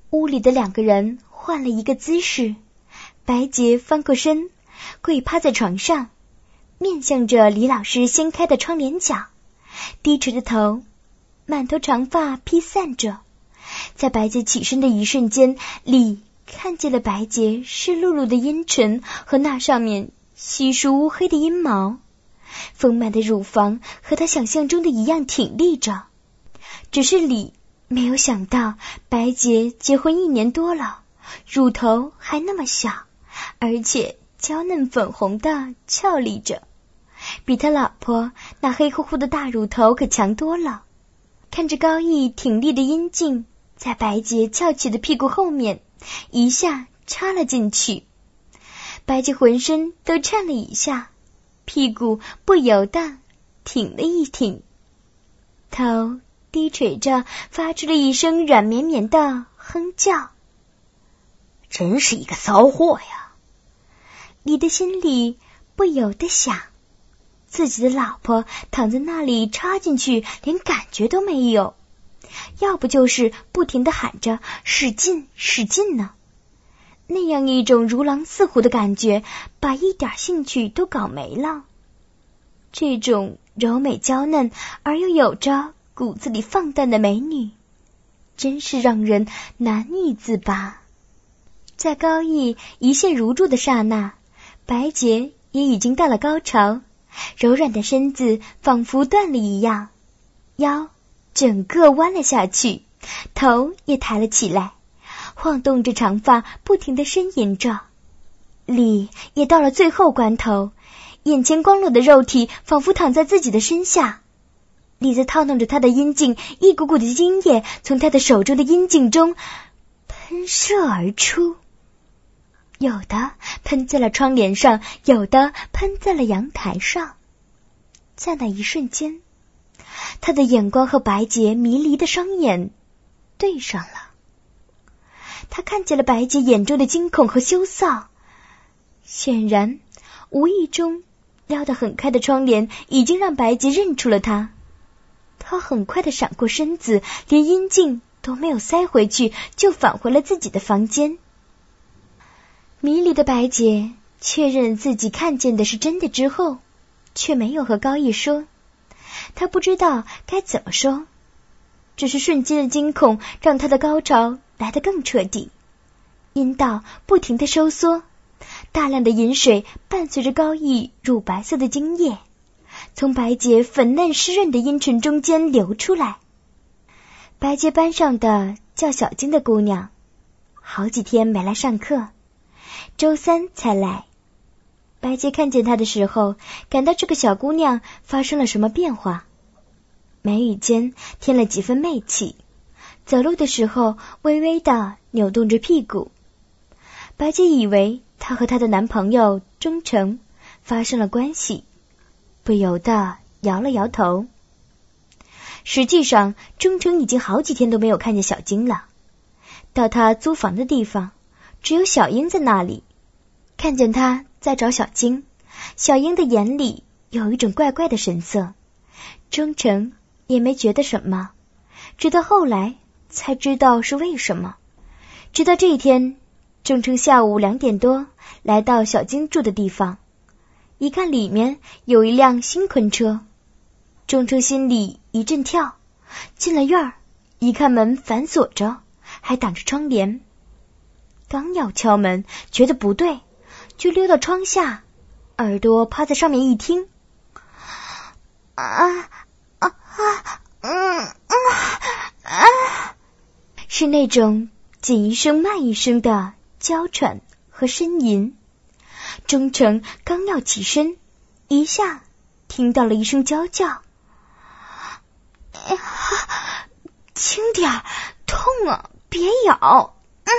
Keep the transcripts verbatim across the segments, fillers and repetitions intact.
屋里的两个人换了一个姿势，白洁翻过身，跪趴在床上，面向着李老师掀开的窗帘角，低垂着头，满头长发披散着。在白洁起身的一瞬间，李看见了白洁湿漉漉的阴唇和那上面稀疏乌黑的阴毛，丰满的乳房和他想象中的一样挺立着。只是李没有想到，白洁结婚一年多了，乳头还那么小，而且娇嫩粉红的俏丽着，比他老婆那黑乎乎的大乳头可强多了。看着高毅挺立的阴茎在白洁翘起的屁股后面一下插了进去，白洁浑身都颤了一下，屁股不由得挺了一挺，头低垂着发出了一声软绵绵的哼叫。 真是一个骚货呀！ 你的心里不由得想，自己的老婆躺在那里插进去连感觉都没有，要不就是不停地喊着使劲使劲呢。那样一种如狼似虎的感觉把一点兴趣都搞没了。这种柔美娇嫩而又有着骨子里放荡的美女，真是让人难以自拔。在高毅一陷如注的刹那，白洁也已经到了高潮，柔软的身子仿佛断了一样，腰整个弯了下去，头也抬了起来，晃动着长发不停地呻吟着。李也到了最后关头，眼前光裸的肉体仿佛躺在自己的身下，李在套弄着他的阴茎，一股股的精液从他的手中的阴茎中喷射而出，有的喷在了窗帘上，有的喷在了阳台上。在那一瞬间，他的眼光和白洁迷离的双眼对上了，他看见了白洁眼中的惊恐和羞臊，显然无意中撩得很开的窗帘已经让白洁认出了他。他很快地闪过身子，连阴茎都没有塞回去，就返回了自己的房间。迷离的白洁确认自己看见的是真的之后，却没有和高毅说，他不知道该怎么说，只是瞬间的惊恐让他的高潮来得更彻底，阴道不停地收缩，大量的饮水伴随着高毅乳白色的精液从白洁粉嫩湿润的阴唇中间流出来。白洁班上的叫小晶的姑娘好几天没来上课，周三才来。白洁看见她的时候，感到这个小姑娘发生了什么变化，眉宇间添了几分媚气，走路的时候微微地扭动着屁股。白洁以为她和她的男朋友钟诚发生了关系，不由得摇了摇头。实际上钟诚已经好几天都没有看见小晶了，到他租房的地方只有小英在那里，看见他在找小晶，小英的眼里有一种怪怪的神色，钟诚也没觉得什么，直到后来才知道是为什么。直到这一天，钟诚下午两点多来到小晶住的地方，一看里面有一辆新婚车，钟诚心里一阵跳，进了院儿，一看门反锁着，还挡着窗帘，刚要敲门觉得不对，就溜到窗下，耳朵趴在上面一听，啊啊啊嗯嗯啊，是那种紧一声慢一声的娇喘和呻吟。钟诚刚要起身，一下听到了一声娇叫，哎呀，轻点儿，痛啊，别咬。嗯。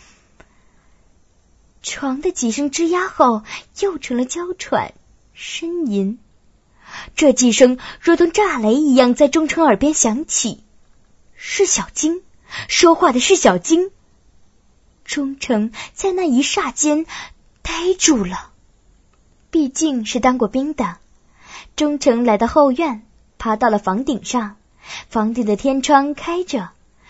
床的几声吱呀后，又成了娇喘、呻吟。这几声如同炸雷一样在钟诚耳边响起，是小晶，说话的是小晶。钟诚在那一霎间呆住了，毕竟是当过兵的。钟诚来到后院，爬到了房顶上，房顶的天窗开着，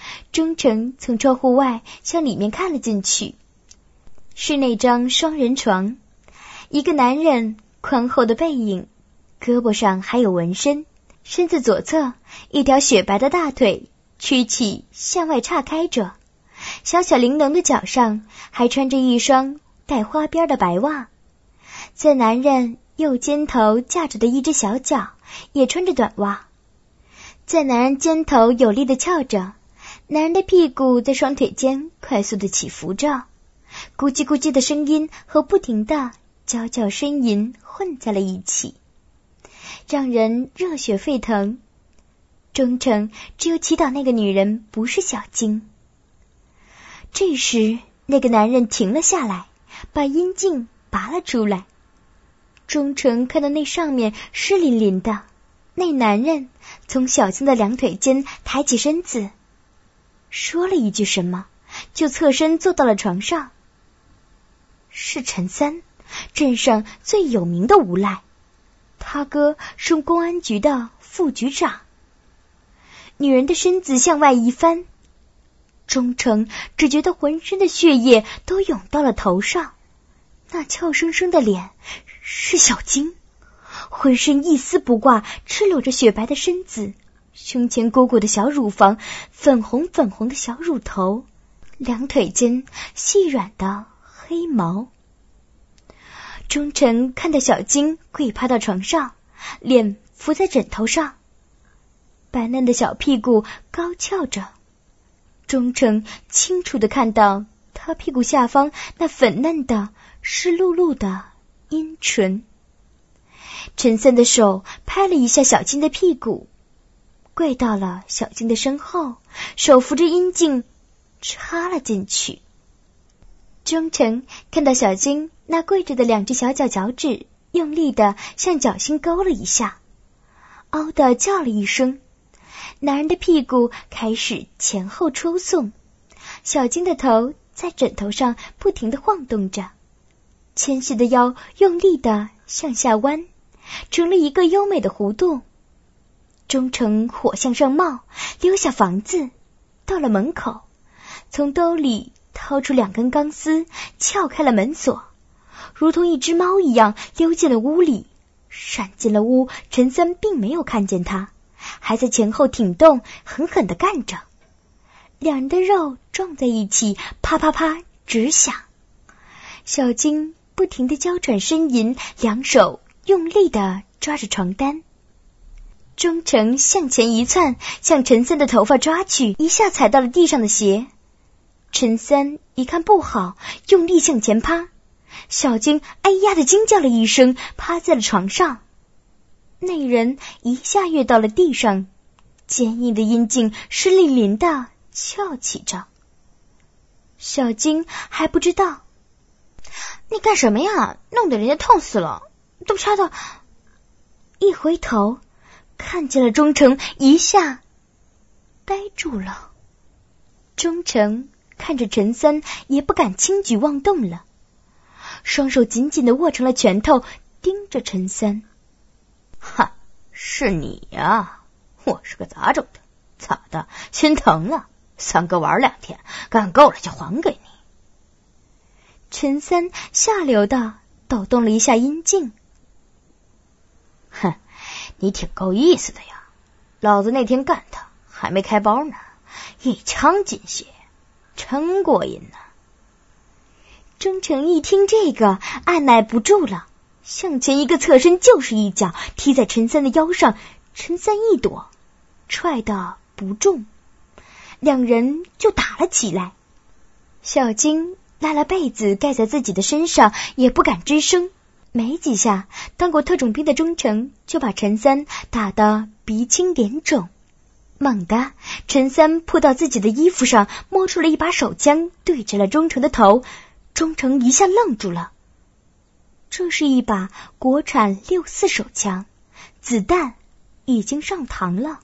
忠诚从窗户外向里面看了进去，是那张双人床，一个男人宽厚的背影，胳膊上还有纹身，身子左侧一条雪白的大腿曲起向外岔开着，小巧玲珑的脚上还穿着一双带花边的白袜，在男人右肩头架着的一只小脚也穿着短袜，在男人肩头有力地翘着，男人的屁股在双腿间快速地起伏着，咕叽咕叽的声音和不停的娇娇呻吟混在了一起，让人热血沸腾。忠诚只有祈祷那个女人不是小晶。这时那个男人停了下来，把阴茎拔了出来。忠诚看到那上面湿淋淋的，那男人从小晶的两腿间抬起身子，说了一句什么，就侧身坐到了床上。是陈三，镇上最有名的无赖，他哥是公安局的副局长。女人的身子向外一翻，忠诚只觉得浑身的血液都涌到了头上，那俏生生的脸是小晶，浑身一丝不挂，赤裸着雪白的身子，胸前鼓鼓的小乳房，粉红粉红的小乳头，两腿间细软的黑毛。忠诚看到小晶跪趴到床上，脸伏在枕头上，白嫩的小屁股高翘着，忠诚清楚地看到她屁股下方那粉嫩的湿漉漉的阴唇。陈三的手拍了一下小晶的屁股，跪到了小晶的身后，手扶着阴茎插了进去。忠诚看到小晶那跪着的两只小脚脚趾用力地向脚心勾了一下，嗷地叫了一声，男人的屁股开始前后抽送，小晶的头在枕头上不停地晃动着，纤细的腰用力地向下弯，成了一个优美的弧度。忠诚火向上冒，溜下房子，到了门口，从兜里掏出两根钢丝，撬开了门锁，如同一只猫一样溜进了屋里。闪进了屋，陈三并没有看见他，还在前后挺动，狠狠地干着。两人的肉撞在一起，啪啪啪直响。小晶不停地娇喘呻吟，两手用力地抓着床单。忠诚向前一窜，向陈三的头发抓去，一下踩到了地上的鞋。陈三一看不好，用力向前趴，小晶哎呀的惊叫了一声，趴在了床上。那人一下跃到了地上，坚硬的阴茎湿淋淋的翘起着。小晶还不知道。你干什么呀？弄得人家痛死了，都插到。一回头看见了忠诚，一下呆住了。忠诚看着陈三，也不敢轻举妄动了，双手紧紧地握成了拳头，盯着陈三。 哈，是你呀，我是个杂种的，咋的？心疼了？三哥玩两天，干够了就还给你。 陈三下流的抖动了一下阴茎。 哼，你挺够意思的呀，老子那天干他还没开包呢，一枪尽血，真过瘾呢。 忠诚一听这个，按耐不住了，向前一个侧身就是一脚踢在陈三的腰上，陈三一躲，踹得不中，两人就打了起来。小晶拉了被子盖在自己的身上，也不敢吱声。没几下，当过特种兵的忠诚就把陈三打得鼻青脸肿。猛地，陈三扑到自己的衣服上，摸出了一把手枪，对着了忠诚的头。忠诚一下愣住了，这是一把国产六四手枪，子弹已经上膛了。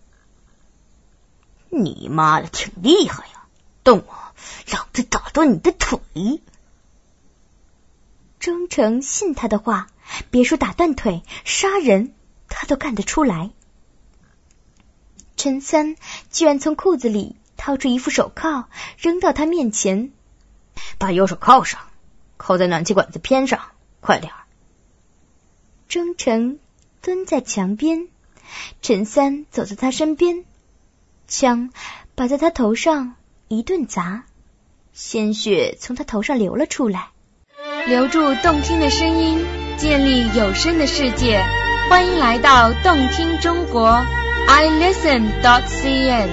你妈的挺厉害呀，动我，老子打断你的腿。 忠诚信他的话，别说打断腿，杀人他都干得出来。陈三居然从裤子里掏出一副手铐扔到他面前。 把右手铐上，扣在暖气管子偏上，快点儿。 忠诚蹲在墙边，陈三走在他身边，枪把在他头上一顿砸，鲜血从他头上流了出来。 留住动听的声音，建立有声的世界，欢迎来到动听中国 i listen dot c n。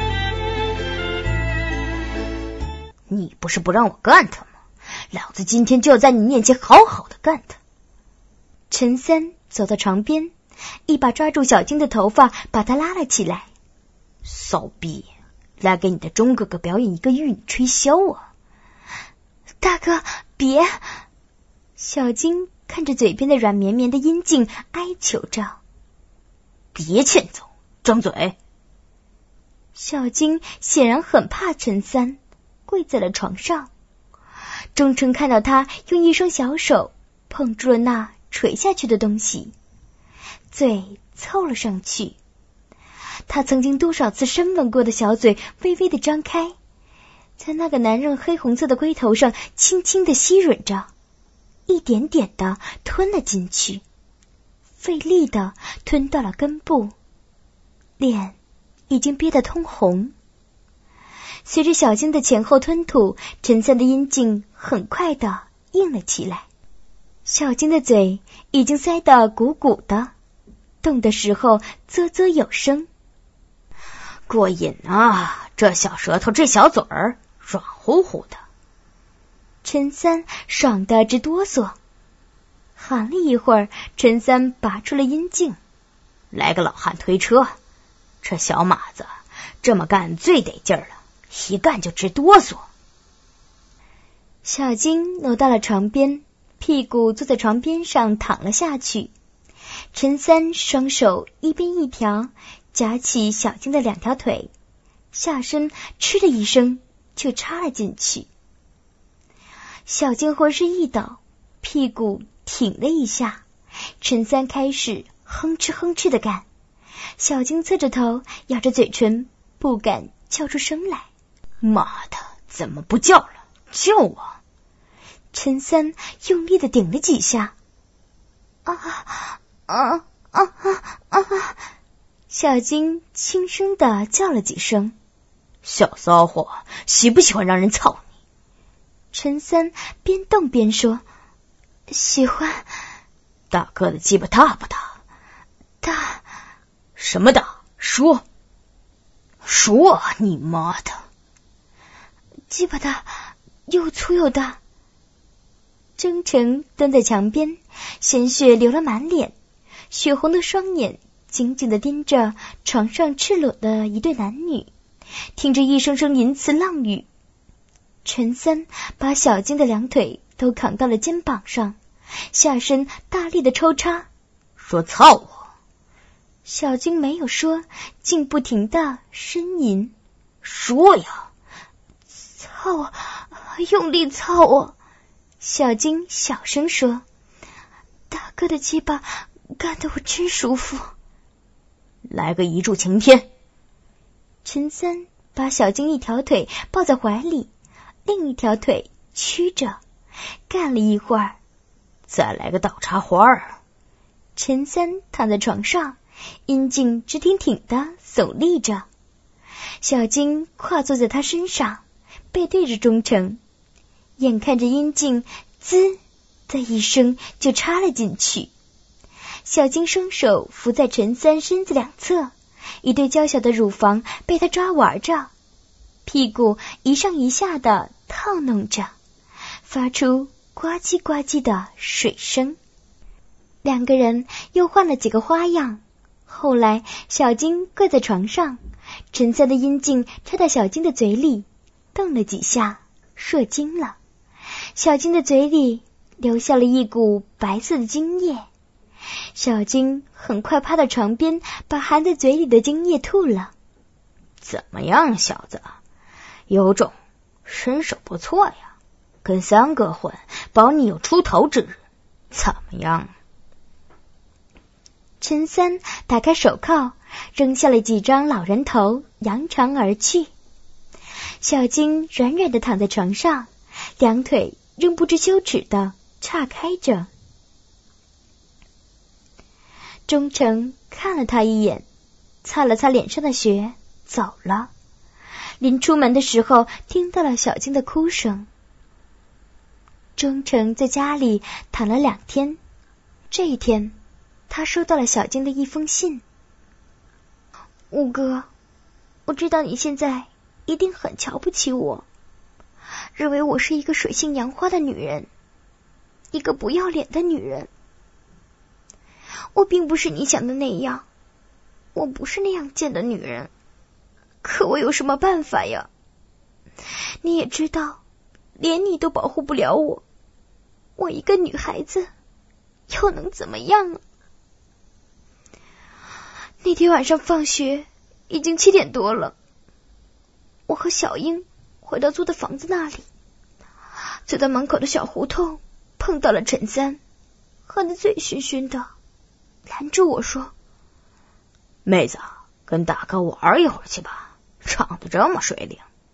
你不是不让我干他吗？老子今天就要在你面前好好的干他。 陈三走到床边，一把抓住小金的头发，把他拉了起来。 骚逼，来给你的钟哥哥表演一个玉女吹箫啊！ 大哥，别！小金看着嘴边的软绵绵的阴茎，哀求着。 别欠揍，张嘴！ 小金显然很怕陈三，跪在了床上。忠诚看到他用一双小手碰住了那垂下去的东西，嘴凑了上去。他曾经多少次深吻过的小嘴微微的张开，在那个男人黑红色的龟头上轻轻的吸吮着，一点点的吞了进去，费力的吞到了根部，脸已经憋得通红。随着小金的前后吞吐，陈三的阴茎很快的硬了起来。小金的嘴已经塞得鼓鼓的，动的时候啧啧有声。 过瘾啊，这小舌头，这小嘴儿，软乎乎的。 陈三爽得直哆嗦。喊了一会儿，陈三拔出了阴茎。 来个老汉推车，这小马子这么干最得劲儿了，一干就直哆嗦。 小金挪到了床边，屁股坐在床边上躺了下去。陈三双手一边一条夹起小金的两条腿，下身嗤的一声就插了进去。小金浑身一抖，屁股挺了一下，陈三开始哼哧哼哧的干。小金侧着头，咬着嘴唇，不敢叫出声来。 妈的，怎么不叫了？叫我！ 陈三用力的顶了几下。啊啊啊啊啊！小金轻声的叫了几声。 小骚货，喜不喜欢让人操你？ 陈三边动边说：喜欢。 大哥的鸡巴大不大？ 大。 什么大？说。说你妈的！ 鸡巴大，又粗又大。忠诚蹲在墙边，鲜血流了满脸，血红的双眼紧紧地盯着床上赤裸的一对男女，听着一声声淫词浪语。陈三把小金的两腿都扛到了肩膀上，下身大力的抽插， 说操我。 小金没有说，竟不停的呻吟。 说呀， 操我，用力操我。小金小声说：大哥的鸡巴干得我真舒服。 来个一柱擎天。 陈三把小金一条腿抱在怀里，另一条腿曲着，干了一会儿， 再来个倒插花儿。 陈三躺在床上，阴茎直挺挺的耸立着，小金跨坐在他身上，背对着忠诚，眼看着阴茎滋的一声就插了进去。小金双手扶在陈三身子两侧，一对娇小的乳房被他抓玩着，屁股一上一下的套弄着，发出呱唧呱唧的水声。两个人又换了几个花样，后来小金跪在床上，陈三的阴茎插到小金的嘴里，动了几下，射精了。小金的嘴里留下了一股白色的精液，小金很快趴到床边，把含在嘴里的精液吐了。 怎么样，小子？有种，身手不错呀，跟三哥混，保你有出头之日。怎么样？ 陈三打开手铐，扔下了几张老人头，扬长而去。 小金软软地躺在床上，两腿仍不知羞耻地岔开着。忠诚看了他一眼，擦了擦脸上的血，走了。临出门的时候，听到了小金的哭声。忠诚在家里躺了两天，这一天，他收到了小金的一封信。五哥，我知道你现在一定很瞧不起我，认为我是一个水性杨花的女人，一个不要脸的女人。我并不是你想的那样，我不是那样贱的女人，可我有什么办法呀？你也知道，连你都保护不了我，我一个女孩子又能怎么样呢？那天晚上放学已经七点多了，我和小英回到租的房子那里，走到门口的小胡同，碰到了陈三，喝得醉醺醺的，拦住我说：“ 妹子，跟大哥玩一会儿去吧，唱得这么水灵。”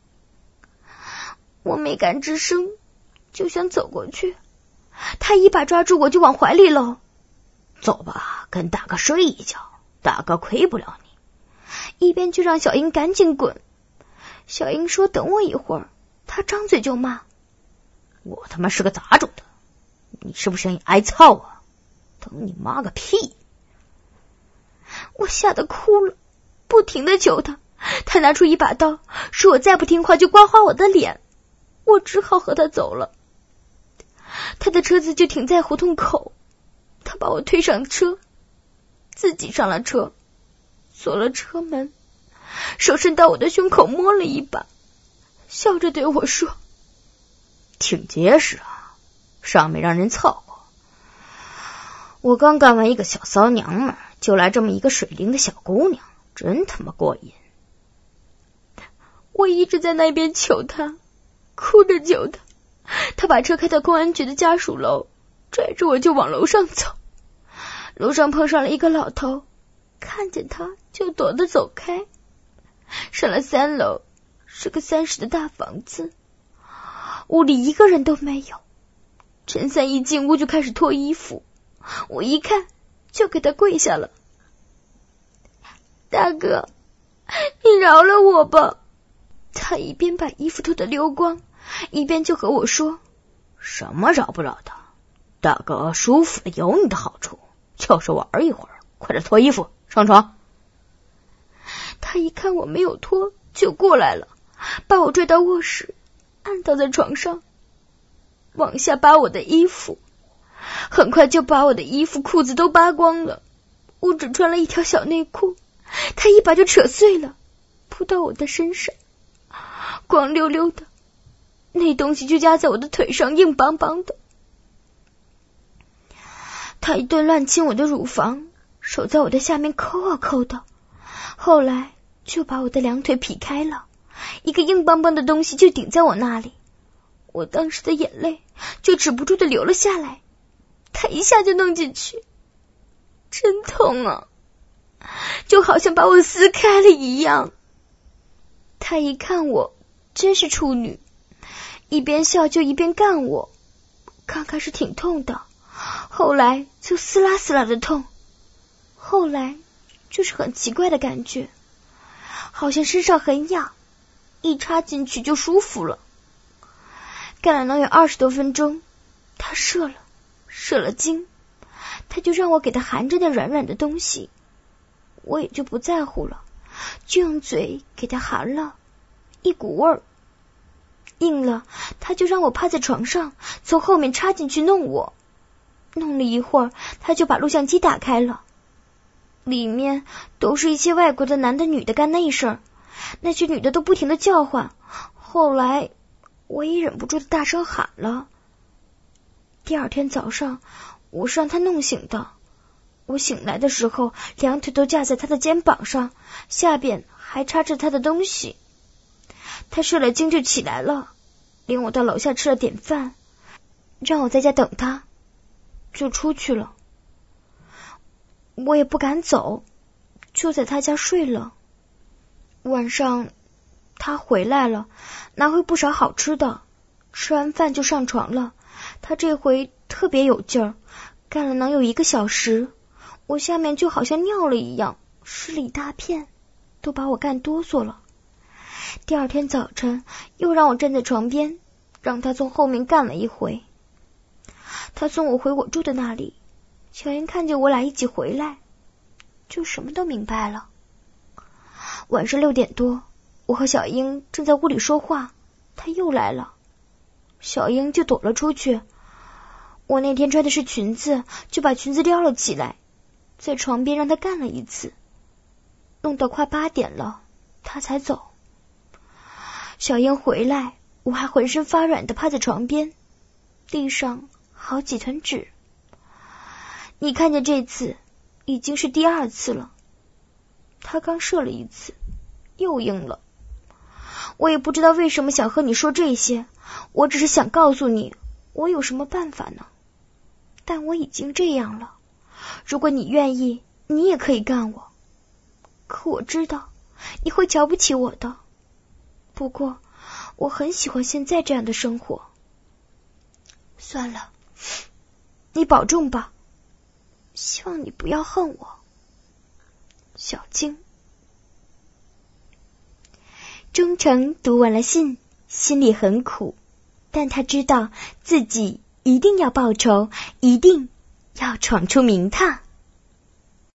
我没敢吱声，就想走过去，他一把抓住我就往怀里搂。 走吧，跟大哥睡一觉，大哥亏不了你。 一边就让小英赶紧滚。小英说等我一会儿，他张嘴就骂：“ 我他妈是个杂种的，你是不是想挨操啊？等你妈个屁！” 我吓得哭了，不停地求他。他拿出一把刀，说我再不听话就刮花我的脸。我只好和他走了。他的车子就停在胡同口，他把我推上车，自己上了车，锁了车门，手伸到我的胸口摸了一把，笑着对我说：“ 挺结实啊，尚没让人操过。我刚干完一个小骚娘们，就来这么一个水灵的小姑娘，真他妈过瘾。” 我一直在那边求他，哭着求他。他把车开到公安局的家属楼，拽着我就往楼上走。路上碰上了一个老头，看见他就躲得走开。上了三楼，是个三室的大房子，屋里一个人都没有。陈三一进屋就开始脱衣服，我一看就给他跪下了：“大哥，你饶了我吧。”他一边把衣服脱得溜光，一边就和我说：“ 什么饶不饶的？大哥舒服的有你的好处，就是玩一会儿，快点脱衣服上床。” 他一看我没有脱，就过来了，把我拽到卧室，按倒在床上，往下扒我的衣服，很快就把我的衣服裤子都扒光了，我只穿了一条小内裤，他一把就扯碎了，扑到我的身上，光溜溜的，那东西就夹在我的腿上，硬邦邦的。他一顿乱亲我的乳房，手在我的下面抠啊抠的，后来就把我的两腿劈开了，一个硬邦邦的东西就顶在我那里，我当时的眼泪就止不住的流了下来。他一下就弄进去，真痛啊，就好像把我撕开了一样。他一看我真是处女，一边笑就一边干我，刚开始挺痛的，后来就撕拉撕拉的痛，后来就是很奇怪的感觉，好像身上很痒，一插进去就舒服了。干了能有二十多分钟，他射了射了精，他就让我给他含着那软软的东西，我也就不在乎了，就用嘴给他含了，一股味儿硬了，他就让我趴在床上，从后面插进去弄我。弄了一会儿，他就把录像机打开了，里面都是一些外国的男的女的干那事儿，那些女的都不停的叫唤。后来我也忍不住的大声喊了。第二天早上，我是让他弄醒的。我醒来的时候，两腿都架在他的肩膀上，下边还插着他的东西。他射了精就起来了，领我到楼下吃了点饭，让我在家等他，就出去了。我也不敢走，就在他家睡了。晚上他回来了，拿回不少好吃的，吃完饭就上床了。他这回特别有劲儿，干了能有一个小时，我下面就好像尿了一样，湿了一大片，都把我干哆嗦了。第二天早晨又让我站在床边，让他从后面干了一回。他送我回我住的那里，小英看见我俩一起回来，就什么都明白了。晚上六点多，我和小英正在屋里说话，他又来了，小英就躲了出去。我那天穿的是裙子，就把裙子撩了起来，在床边让他干了一次，弄到快八点了，他才走。小英回来，我还浑身发软的趴在床边，地上好几团纸。你看见这次已经是第二次了，他刚射了一次，又硬了。我也不知道为什么想和你说这些，我只是想告诉你，我有什么办法呢？但我已经这样了，如果你愿意，你也可以干我。可我知道你会瞧不起我的，不过我很喜欢现在这样的生活。算了，你保重吧，希望你不要恨我。小静。忠诚读完了信，心里很苦，但他知道自己一定要报仇，一定要闯出名堂。